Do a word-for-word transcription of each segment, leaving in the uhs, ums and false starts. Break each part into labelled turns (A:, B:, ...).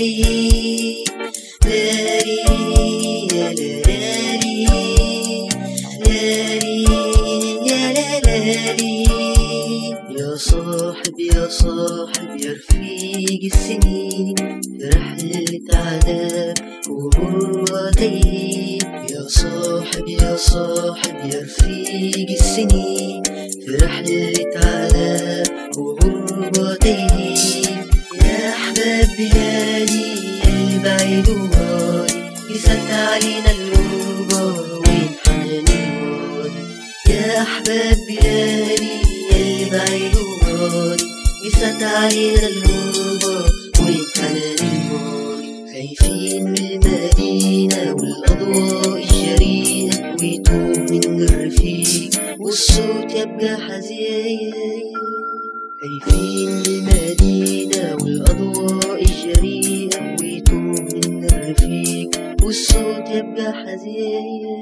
A: لاري لاري يا لاري لاري يا لاري. يا صاحب يا صاحب يا رفيق السنين في رحلة عذاب وغربتين. يا صاحب يا صاحب يا رفيق السنين في رحلة عذاب وغربتين. يا أحباب بلادي اللي بعيد وغالي يسد علينا الغربة وين حنان الماضي. يا أحباب بلادي اللي بعيد وغالي يسد علينا الغربة وين حنان الماضي. خايفين من المدينة والأضواء الجريئة ويتوه من الرفيق والصوت يبقى حزين. خايفين من المدينة والأضواء الجريئة ويتوه من الرفيق والصوت يبقى حزين.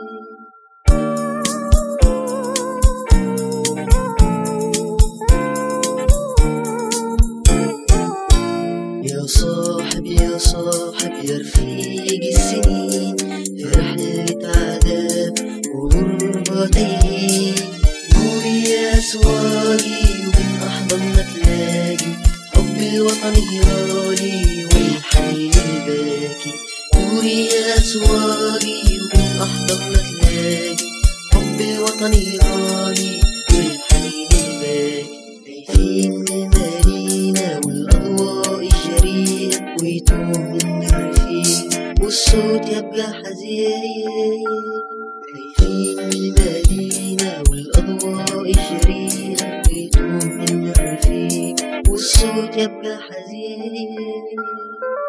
A: يا صاحب يا صاحب يا رفيق السنين في رحلة عذاب وغربتين. قولي يا سواقي وبين أحضاننا تلاقي حب الوطن يرالي والحنين الباكي. قولي يا سواقي وبين أحضاننا تلاقي حب الوطن يرالي والحنين الباكي. خايفين من المدينة والأضواء الجريئة ويتوه من الرفيق والصوت يبقى حزين. خايفين من المدينة والأضواء الجريئة ويتوه من الرفيق والصوت يبقى حزين.